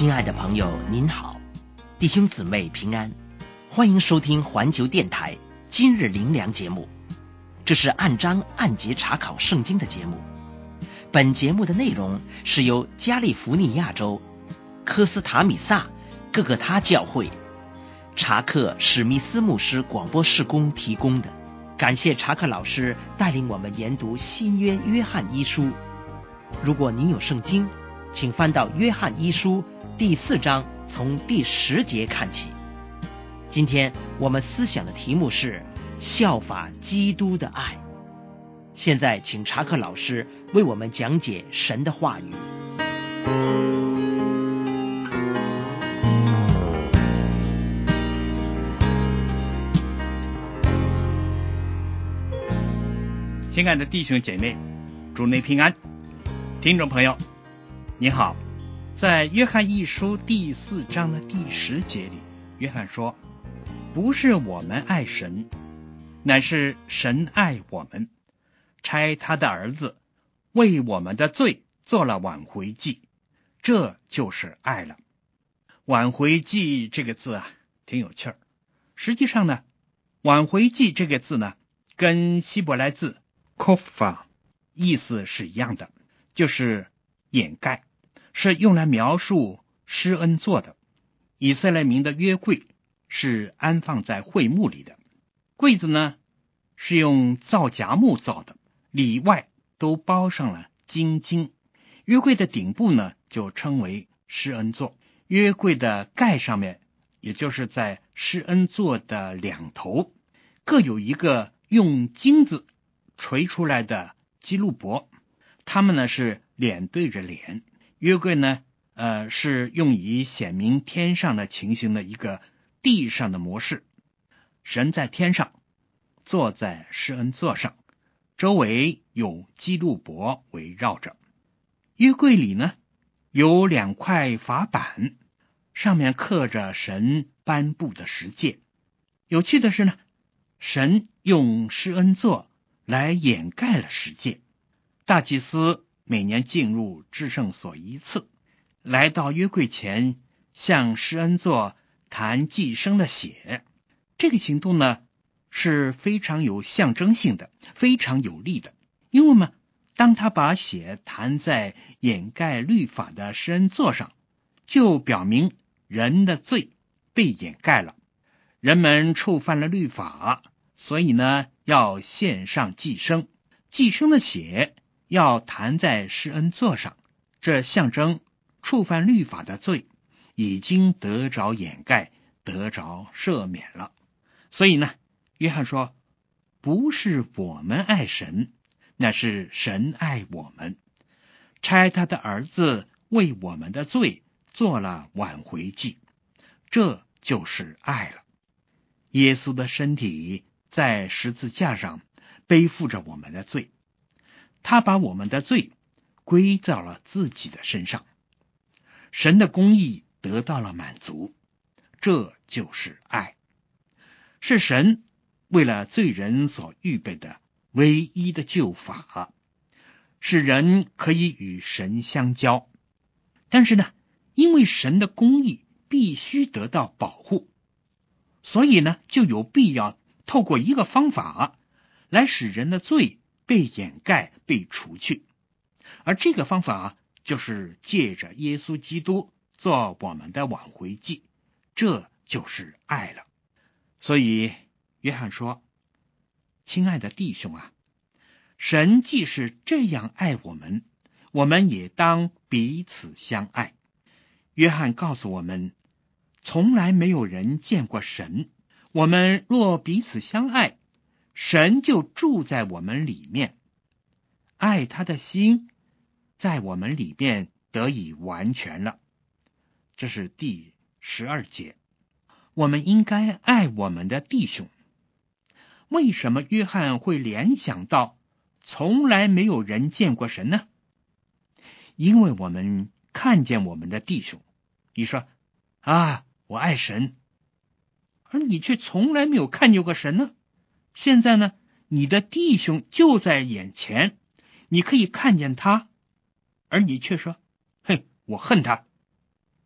亲爱的朋友您好，弟兄姊妹平安，欢迎收听环球电台今日灵粮节目。这是按章按节查考圣经的节目。本节目的内容是由加利福尼亚州科斯塔米萨各个他教会查克史密斯牧师广播事工提供的。感谢查克老师带领我们研读新约约翰一书。如果您有圣经，请翻到约翰一书第4章，从第10节看起。今天我们思想的题目是效法基督的爱。现在请查克老师为我们讲解神的话语。 亲爱的弟兄姐妹，主内平安。听众朋友你好，在约翰一书第4章的第10节里，约翰说，不是我们爱神，乃是神爱我们，差他的儿子为我们的罪做了挽回祭，这就是爱了。挽回祭这个字挺有趣儿。实际上呢，挽回祭这个字呢，跟希伯来字 kofar 意思是一样的，就是掩盖，是用来描述施恩座的。以色列民的约柜是安放在会幕里的，柜子呢是用皂荚木造的，里外都包上了金金。约柜的顶部呢就称为施恩座，约柜的盖上面，也就是在施恩座的两头，各有一个用金子锤出来的基路伯，他们呢是脸对着脸。约柜呢是用以显明天上的情形的一个地上的模式。神在天上坐在施恩座上，周围有基路伯围绕着。约柜里呢有2块法板，上面刻着神颁布的十诫。有趣的是呢，神用施恩座来掩盖了十诫。大祭司每年进入至圣所一次，来到约柜前向施恩座弹祭牲的血。这个行动呢是非常有象征性的，非常有力的。因为嘛，当他把血弹在掩盖律法的施恩座上，就表明人的罪被掩盖了。人们触犯了律法，所以呢要献上祭牲，祭牲的血要弹在施恩座上，这象征触犯律法的罪已经得着掩盖，得着赦免了。所以呢，约翰说，不是我们爱神，那是神爱我们，差他的儿子为我们的罪做了挽回祭，这就是爱了。耶稣的身体在十字架上背负着我们的罪，他把我们的罪归到了自己的身上，神的公义得到了满足，这就是爱。是神为了罪人所预备的唯一的救法，使人可以与神相交。但是呢，因为神的公义必须得到保护，所以呢，就有必要透过一个方法来使人的罪被掩盖，被除去。而这个方法就是借着耶稣基督做我们的挽回祭，这就是爱了。所以约翰说，亲爱的弟兄神既是这样爱我们，我们也当彼此相爱。约翰告诉我们，从来没有人见过神，我们若彼此相爱，神就住在我们里面，爱他的心在我们里面得以完全了。这是第12节。我们应该爱我们的弟兄。为什么约翰会联想到从来没有人见过神呢？因为我们看见我们的弟兄，你说我爱神，而你却从来没有看见过神呢。现在呢，你的弟兄就在眼前，你可以看见他，而你却说，嘿，我恨他。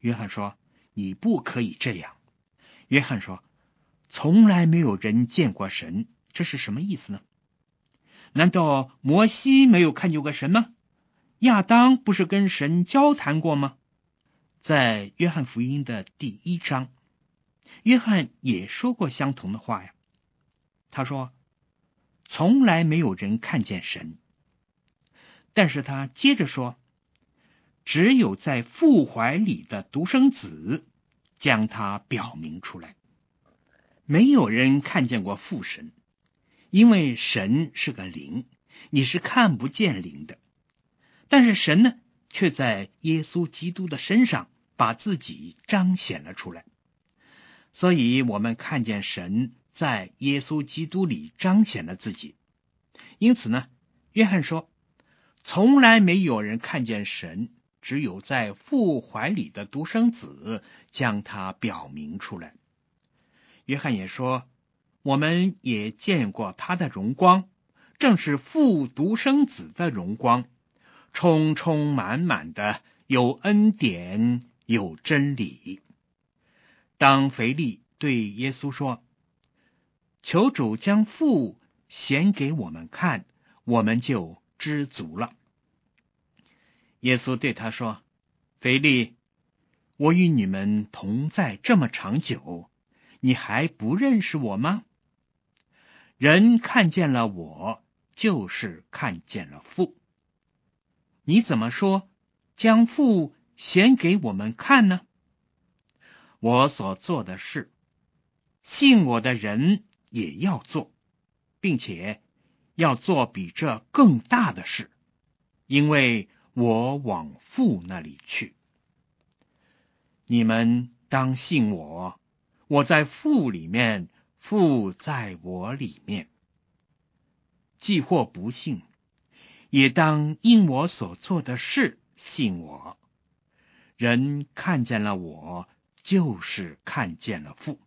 约翰说，你不可以这样。约翰说，从来没有人见过神，这是什么意思呢？难道摩西没有看见过神吗？亚当不是跟神交谈过吗？在约翰福音的第1章，约翰也说过相同的话呀。他说，从来没有人看见神。但是他接着说，只有在父怀里的独生子将他表明出来。没有人看见过父神，因为神是个灵，你是看不见灵的。但是神呢，却在耶稣基督的身上把自己彰显了出来。所以我们看见神在耶稣基督里彰显了自己。因此呢，约翰说，从来没有人看见神，只有在父怀里的独生子将他表明出来。约翰也说，我们也见过他的荣光，正是父独生子的荣光，充充满满的，有恩典，有真理。当腓力对耶稣说，求主将父显给我们看，我们就知足了。耶稣对他说，腓力，我与你们同在这么长久，你还不认识我吗？人看见了我，就是看见了父。你怎么说将父显给我们看呢？我所做的事，信我的人也要做，并且要做比这更大的事，因为我往父那里去。你们当信我，我在父里面，父在我里面。既或不信，也当因我所做的事信我。人看见了我，就是看见了父。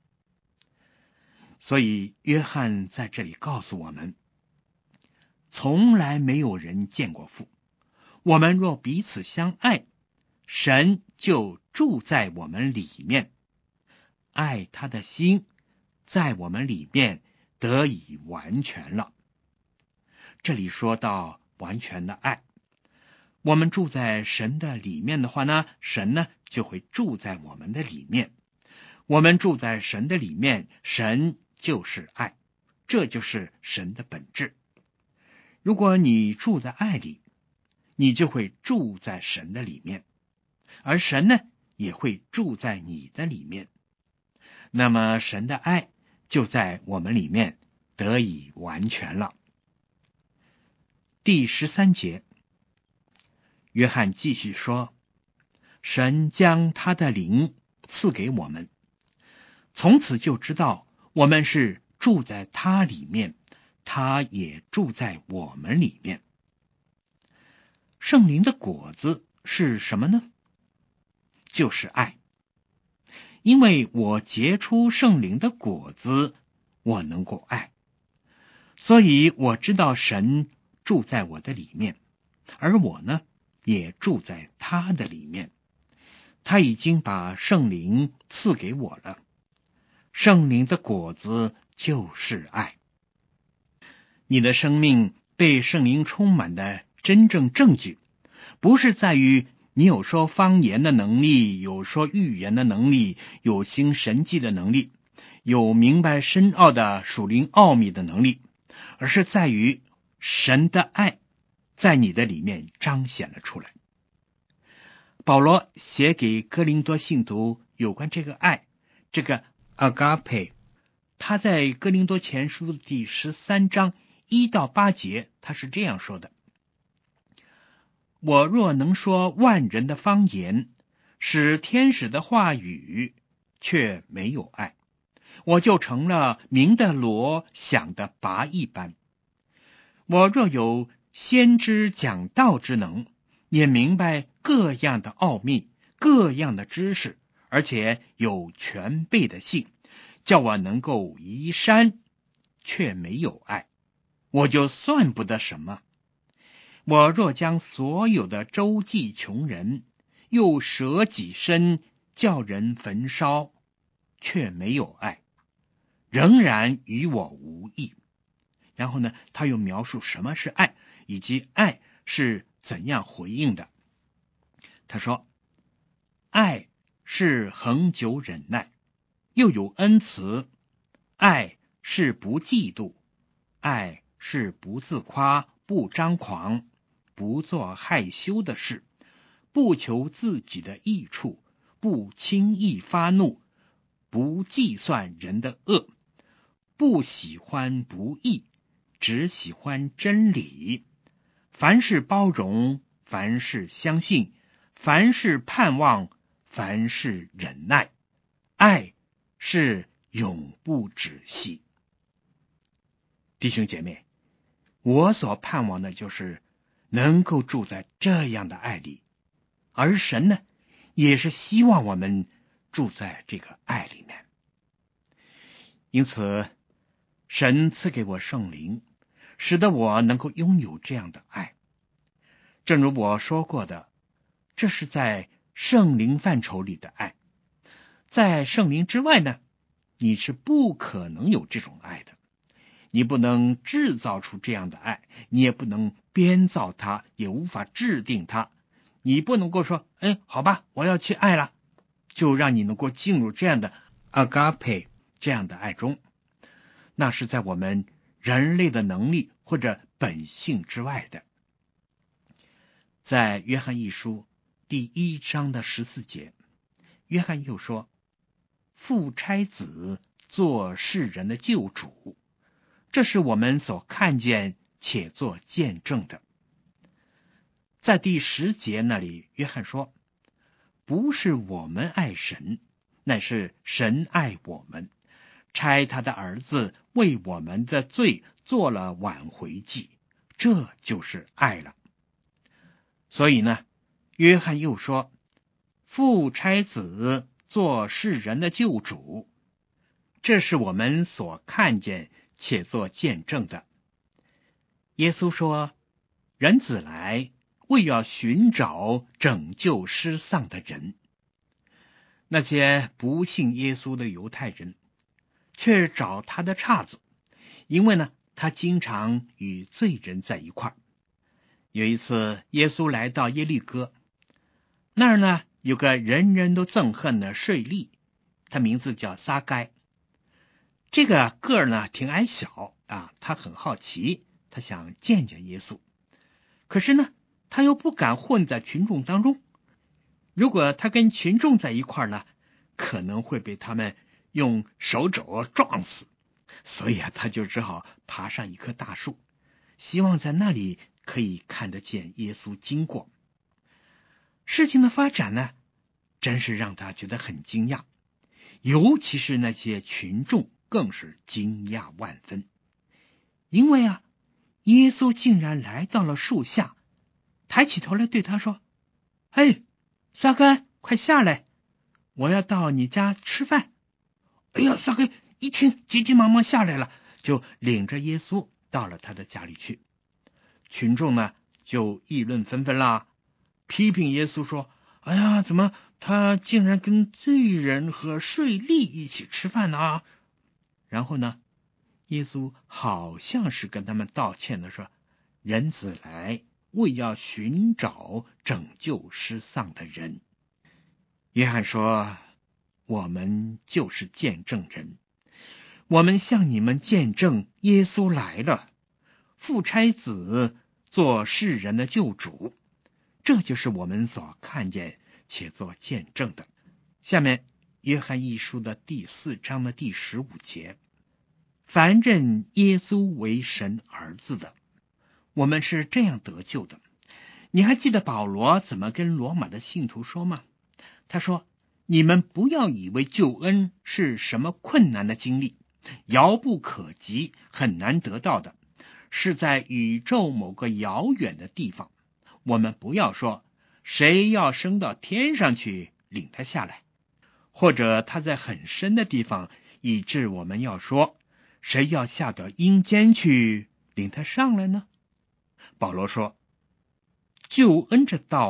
所以约翰在这里告诉我们，从来没有人见过父。我们若彼此相爱，神就住在我们里面，爱他的心在我们里面得以完全了。这里说到完全的爱，我们住在神的里面的话呢，神呢就会住在我们的里面。我们住在神的里面，神就是爱，这就是神的本质。如果你住在爱里，你就会住在神的里面，而神呢也会住在你的里面。那么神的爱就在我们里面得以完全了。第13节，约翰继续说，神将他的灵赐给我们，从此就知道我们是住在他里面，他也住在我们里面。圣灵的果子是什么呢？就是爱。因为我结出圣灵的果子，我能够爱，所以我知道神住在我的里面，而我呢，也住在他的里面。他已经把圣灵赐给我了。圣灵的果子就是爱。你的生命被圣灵充满的真正证据，不是在于你有说方言的能力，有说预言的能力，有行神迹的能力，有明白深奥的属灵奥秘的能力，而是在于神的爱在你的里面彰显了出来。保罗写给哥林多信徒有关这个爱，这个 agape， 他在哥林多前书第13章1到8节，他是这样说的：我若能说万人的方言，使天使的话语，却没有爱，我就成了鸣的锣，响的钹一般。我若有先知讲道之能，也明白各样的奥秘，各样的知识，而且有全备的信，叫我能够移山，却没有爱，我就算不得什么。我若将所有的周济穷人， 又舍己身叫人焚烧，却没有爱，仍然与我无益。然后呢，他又描述什么是爱，以及爱是怎样回应的。他说，爱是恒久忍耐，又有恩慈；爱是不嫉妒，爱是不自夸，不张狂，不做害羞的事，不求自己的益处，不轻易发怒，不计算人的恶，不喜欢不义，只喜欢真理。凡事包容，凡事相信，凡事盼望，凡事忍耐。爱是永不止息。弟兄姐妹，我所盼望的就是能够住在这样的爱里，而神呢，也是希望我们住在这个爱里面。因此，神赐给我圣灵，使得我能够拥有这样的爱。正如我说过的，这是在圣灵范畴里的爱。在圣灵之外呢，你是不可能有这种爱的。你不能制造出这样的爱，你也不能编造它，也无法制定它。你不能够说，好吧，我要去爱了，就让你能够进入这样的 agape 这样的爱中。那是在我们人类的能力或者本性之外的。在约翰一书第1章的14节，约翰又说，父差子做世人的救主，这是我们所看见且做见证的。在第10节那里，约翰说，不是我们爱神，乃是神爱我们，差他的儿子为我们的罪做了挽回祭，这就是爱了。所以呢，约翰又说，父差子做世人的救主，这是我们所看见且做见证的。耶稣说，人子来，为要寻找拯救失丧的人。那些不信耶稣的犹太人却找他的岔子，因为呢，他经常与罪人在一块儿。有一次，耶稣来到耶利哥，那儿呢有个人人都憎恨的税吏，他名字叫撒该。这个个儿呢挺矮小啊，他很好奇，他想见见耶稣。可是呢，他又不敢混在群众当中，如果他跟群众在一块儿呢，可能会被他们用手肘撞死。所以他就只好爬上一棵大树，希望在那里可以看得见耶稣经过。事情的发展呢，真是让他觉得很惊讶，尤其是那些群众更是惊讶万分。因为耶稣竟然来到了树下，抬起头来对他说，撒该，快下来，我要到你家吃饭。撒该一听，急急忙忙下来了，就领着耶稣到了他的家里去。群众呢就议论纷纷啦，批评耶稣说，怎么他竟然跟罪人和税吏一起吃饭呢？然后呢，耶稣好像是跟他们道歉的说，人子来，为要寻找拯救失丧的人。约翰说，我们就是见证人，我们向你们见证耶稣来了，父差子做世人的救主，这就是我们所看见且做见证的。下面约翰一书的第4章的第15节，凡认耶稣为神儿子的，我们是这样得救的。你还记得保罗怎么跟罗马的信徒说吗？他说，你们不要以为救恩是什么困难的经历，遥不可及，很难得到的，是在宇宙某个遥远的地方。我们不要说谁要升到天上去，领他下来，或者他在很深的地方，以致我们要说谁要下到阴间去，领他上来呢？保罗说，救恩这道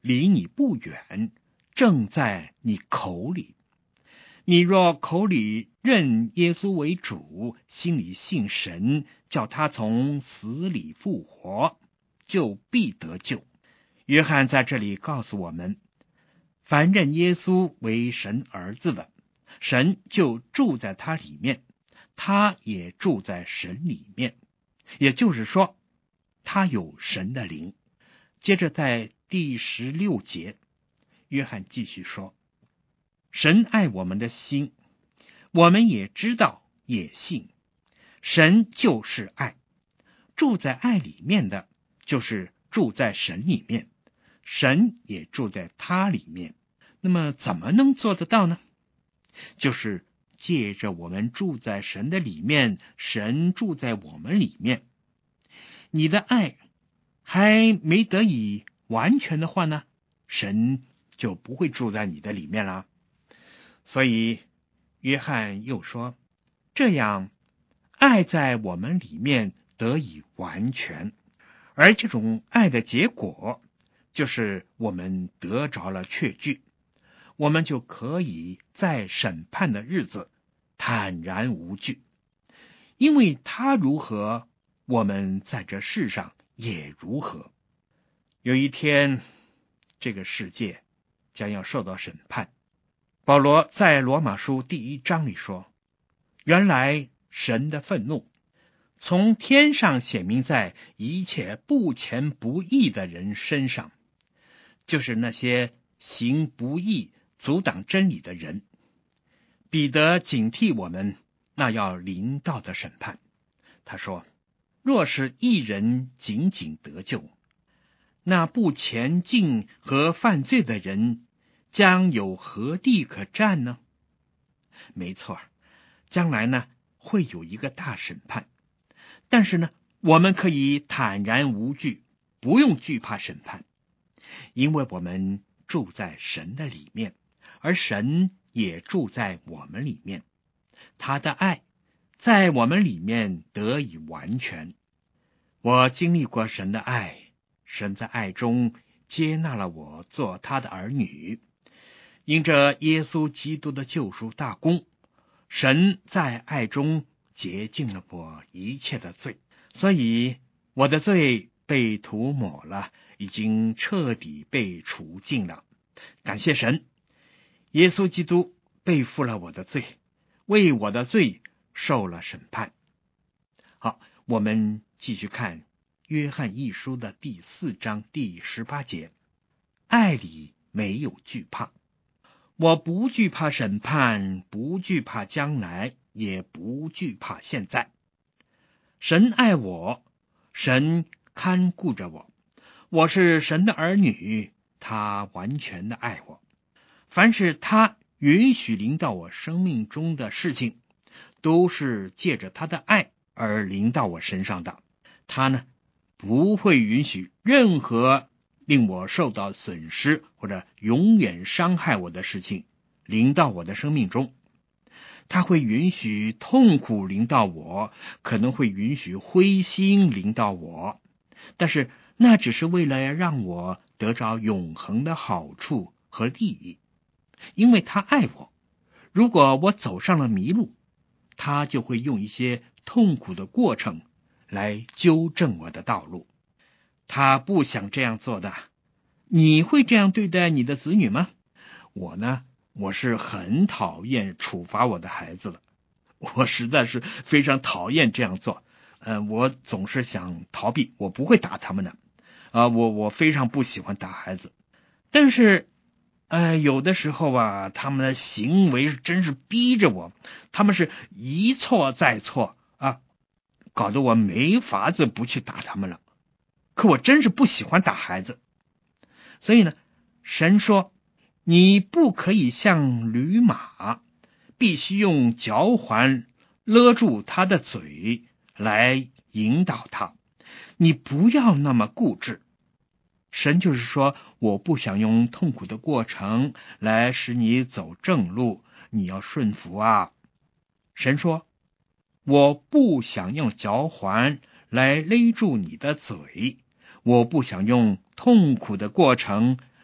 离你不远，正在你口里。你若口里认耶稣为主，心里信神，叫他从死里复活，就必得救。约翰在这里告诉我们，凡认耶稣为神儿子的，神就住在他里面，他也住在神里面，也就是说，他有神的灵。接着在第16节，约翰继续说，神爱我们的心，我们也知道也信，神就是爱，住在爱里面的，就是住在神里面，神也住在他里面。那么怎么能做得到呢？就是借着我们住在神的里面，神住在我们里面。你的爱还没得以完全的话呢，神就不会住在你的里面了。所以约翰又说，这样爱在我们里面得以完全，而这种爱的结果就是我们得着了确据，我们就可以在审判的日子坦然无惧，因为他如何，我们在这世上也如何。有一天，这个世界将要受到审判。保罗在罗马书第1章里说，原来神的愤怒从天上显明在一切不虔不义的人身上，就是那些行不义阻挡真理的人。彼得警惕我们那要临到的审判。他说，若是一人仅仅得救，那不虔敬和犯罪的人将有何地可站呢？没错，将来呢会有一个大审判，但是呢我们可以坦然无惧，不用惧怕审判，因为我们住在神的里面，而神也住在我们里面，他的爱在我们里面得以完全。我经历过神的爱，神在爱中接纳了我做他的儿女。因着耶稣基督的救赎大功，神在爱中洁净了我一切的罪，所以我的罪被涂抹了，已经彻底被除尽了。感谢神，耶稣基督背负了我的罪，为我的罪受了审判。好，我们继续看约翰一书的第4章第18节，爱里没有惧怕。我不惧怕审判，不惧怕将来，也不惧怕现在。神爱我，神看顾着我，我是神的儿女，他完全的爱我。凡是他允许临到我生命中的事情，都是借着他的爱而临到我身上的。他呢，不会允许任何令我受到损失或者永远伤害我的事情临到我的生命中。他会允许痛苦临到我，可能会允许灰心临到我，但是那只是为了让我得着永恒的好处和利益。因为他爱我，如果我走上了迷路，他就会用一些痛苦的过程来纠正我的道路。他不想这样做的。你会这样对待你的子女吗？我呢，我是很讨厌处罚我的孩子的，我实在是非常讨厌这样做。我总是想逃避，我不会打他们的。我非常不喜欢打孩子。但是有的时候啊，他们的行为真是逼着我，他们是一错再错啊，搞得我没法子不去打他们了。可我真是不喜欢打孩子。所以呢，神说你不可以像驴马，必须用脚环勒住他的嘴来引导他，你不要那么固执。神就是说，我不想用痛苦的过程来使你走正路，你要顺服啊。神说，我不想用脚环来勒住你的嘴，我不想用痛苦的过程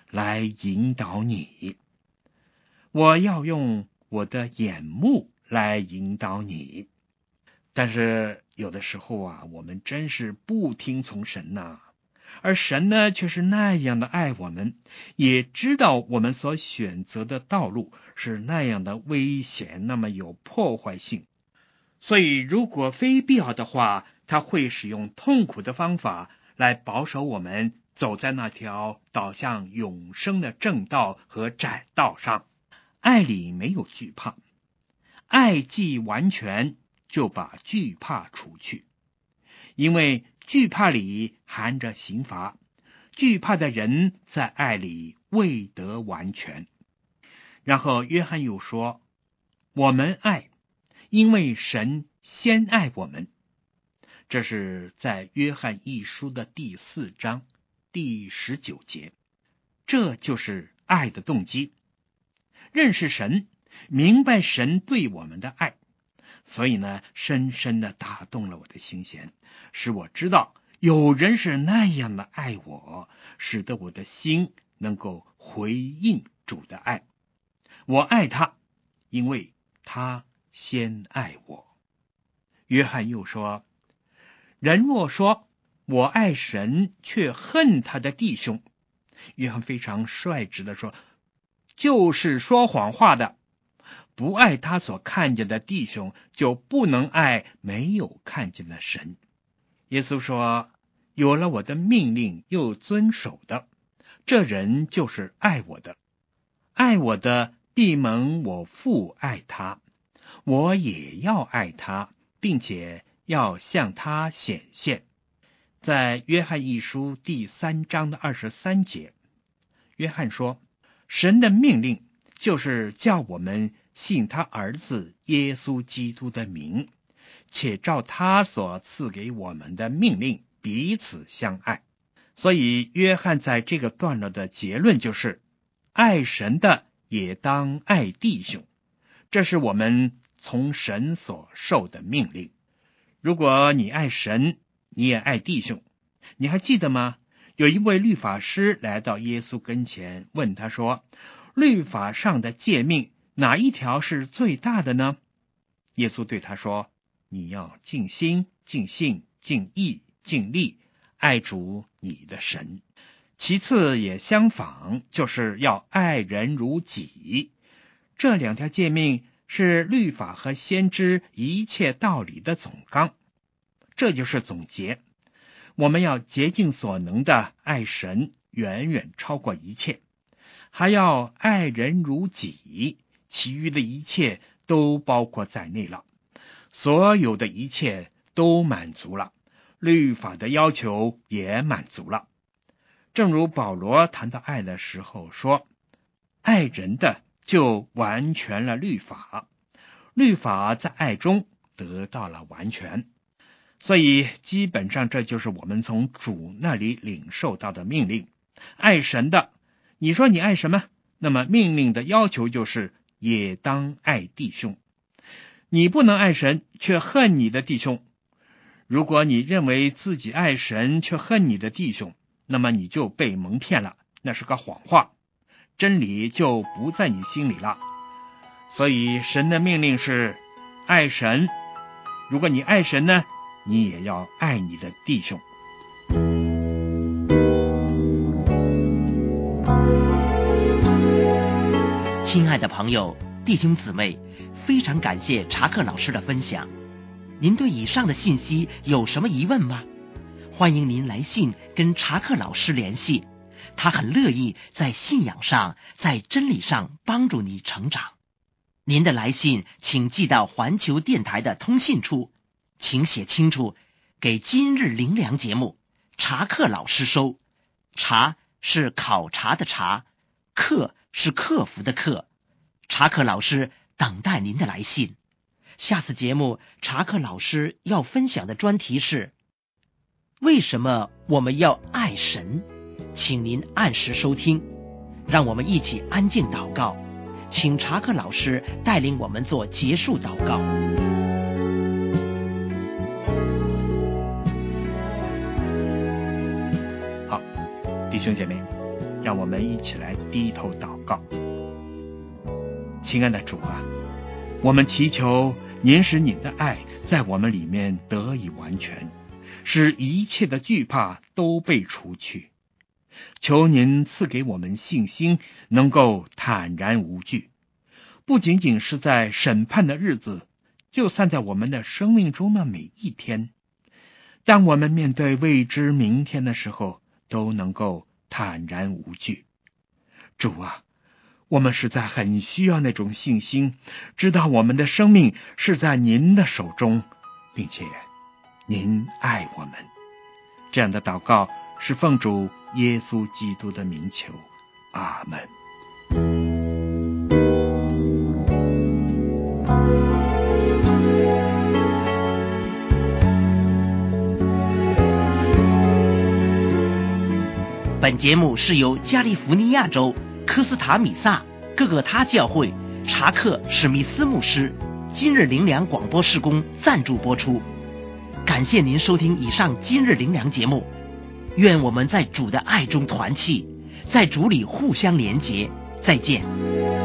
来引导你，我要用我的眼目来引导你。但是有的时候啊，我们真是不听从神呐，而神呢却是那样的爱我们，也知道我们所选择的道路是那样的危险，那么有破坏性。所以如果非必要的话，他会使用痛苦的方法来保守我们走在那条导向永生的正道和窄道上。爱里没有惧怕，爱既完全，就把惧怕除去，因为惧怕里含着刑罚，惧怕的人在爱里未得完全。然后约翰又说，我们爱，因为神先爱我们。这是在约翰一书的第4章第19节。这就是爱的动机，认识神，明白神对我们的爱，所以呢，深深地打动了我的心弦，使我知道有人是那样的爱我，使得我的心能够回应主的爱。我爱他，因为他先爱我。约翰又说，人若说我爱神，却恨他的弟兄，约翰非常率直地说，就是说谎话的。不爱他所看见的弟兄，就不能爱没有看见的神。耶稣说，有了我的命令又遵守的，这人就是爱我的。爱我的必蒙我父爱他，我也要爱他，并且要向他显现。在约翰一书第3章的23节，约翰说，神的命令就是叫我们信他儿子耶稣基督的名，且照他所赐给我们的命令彼此相爱。所以约翰在这个段落的结论就是，爱神的也当爱弟兄，这是我们从神所受的命令。如果你爱神，你也爱弟兄。你还记得吗？有一位律法师来到耶稣跟前，问他说，律法上的诫命哪一条是最大的呢？耶稣对他说，你要尽心、尽性、尽意、尽力爱主你的神。其次也相仿，就是要爱人如己。这2条诫命是律法和先知一切道理的总纲。这就是总结，我们要竭尽所能的爱神，远远超过一切，还要爱人如己，其余的一切都包括在内了。所有的一切都满足了，律法的要求也满足了。正如保罗谈到爱的时候说，爱人的就完全了律法，律法在爱中得到了完全。所以基本上这就是我们从主那里领受到的命令。爱神的，你说你爱什么？那么命令的要求就是也当爱弟兄。你不能爱神却恨你的弟兄。如果你认为自己爱神却恨你的弟兄，那么你就被蒙骗了，那是个谎话，真理就不在你心里了。所以神的命令是爱神，如果你爱神呢，你也要爱你的弟兄。 亲爱的朋友、弟兄姊妹，非常感谢查克老师的分享。您对以上的信息有什么疑问吗？欢迎您来信跟查克老师联系，他很乐意在信仰上、在真理上帮助你成长。您的来信请寄到环球电台的通信处，请写清楚，给今日灵粮节目，查克老师收。查是考察的查，克是克服的克。查克老师等待您的来信。下次节目，查克老师要分享的专题是为什么我们要爱神？请您按时收听。让我们一起安静祷告，请查克老师带领我们做结束祷告。 好，弟兄姐妹， 让我们一起来低头祷告。亲爱的主啊，我们祈求您使您的爱在我们里面得以完全，使一切的惧怕都被除去。求您赐给我们信心，能够坦然无惧，不仅仅是在审判的日子，就算在我们的生命中的每一天，当我们面对未知明天的时候，都能够坦然无惧。主啊，我们实在很需要那种信心，知道我们的生命是在您的手中，并且您爱我们。这样的祷告是奉主耶稣基督的名求，阿们。 本节目是由加利福尼亚州科斯塔米萨各个他教会查克史密斯牧师今日灵粮广播事工赞助播出。感谢您收听以上今日灵粮节目，愿我们在主的爱中团契，在主里互相连结。再见。